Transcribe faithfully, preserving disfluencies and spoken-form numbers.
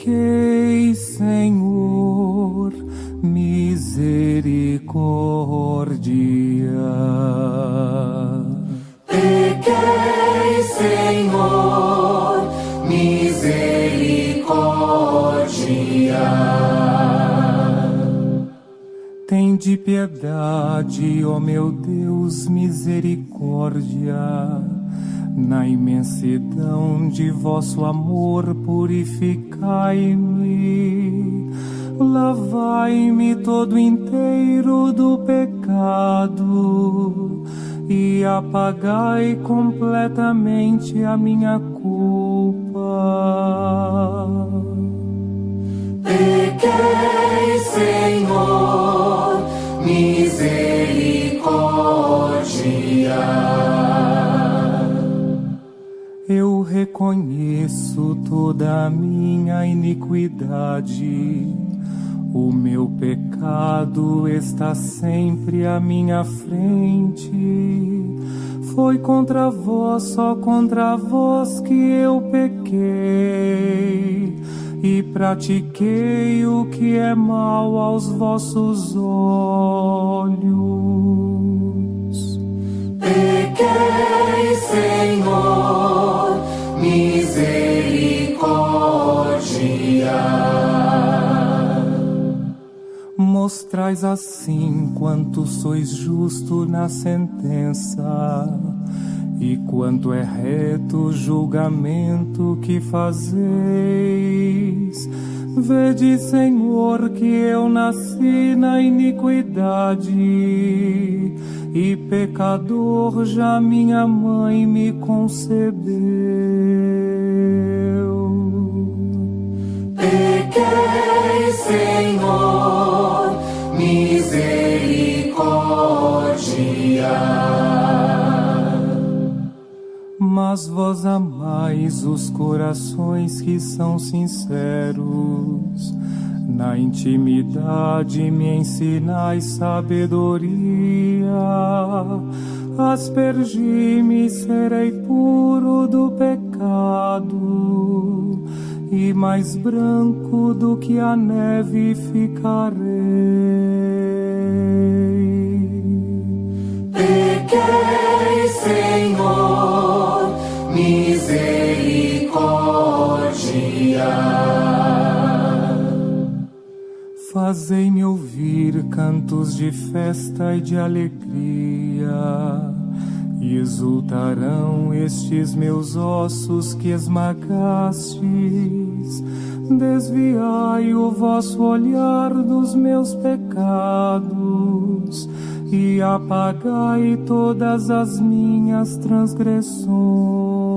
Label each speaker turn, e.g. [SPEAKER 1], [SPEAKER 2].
[SPEAKER 1] Pequei, Senhor, misericórdia.
[SPEAKER 2] Pequei, Senhor, misericórdia.
[SPEAKER 1] Tende piedade, ó meu Deus, misericórdia. Na imensidão de vosso amor, purificai-me. Lavai-me todo inteiro do pecado e apagai completamente a minha culpa.
[SPEAKER 2] Pequei, Senhor, misericórdia.
[SPEAKER 1] Eu reconheço toda a minha iniquidade. O meu pecado está sempre à minha frente. Foi contra vós, só contra vós que eu pequei e pratiquei o que é mal aos vossos olhos.
[SPEAKER 2] Pequei, Senhor, misericórdia.
[SPEAKER 1] Mostrais assim quanto sois justo na sentença e quanto é reto o julgamento que fazeis. Vede, Senhor, que eu nasci na iniquidade e pecador já minha mãe me concebeu.
[SPEAKER 2] Pequei, Senhor, misericórdia.
[SPEAKER 1] Mas vós amais os corações que são sinceros. Na intimidade me ensinais sabedoria. Aspergi-me, serei puro do pecado, e mais branco do que a neve ficarei.
[SPEAKER 2] Pequei, Senhor, misericórdia.
[SPEAKER 1] Fazei-me ouvir cantos de festa e de alegria, e exultarão estes meus ossos que esmagastes. Desviai o vosso olhar dos meus pecados e apagai todas as minhas transgressões.